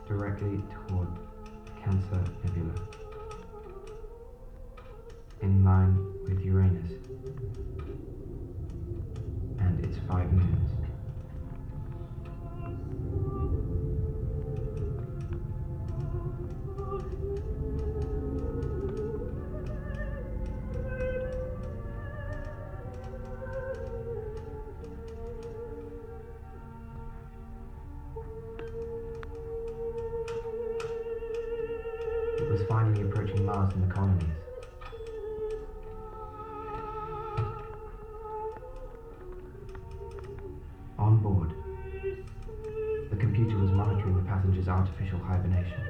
directly toward Cancer Nebula, in line with Uranus and its 5 moons. It was finally approaching Mars and the colonies. On board, the computer was monitoring the passengers' artificial hibernation.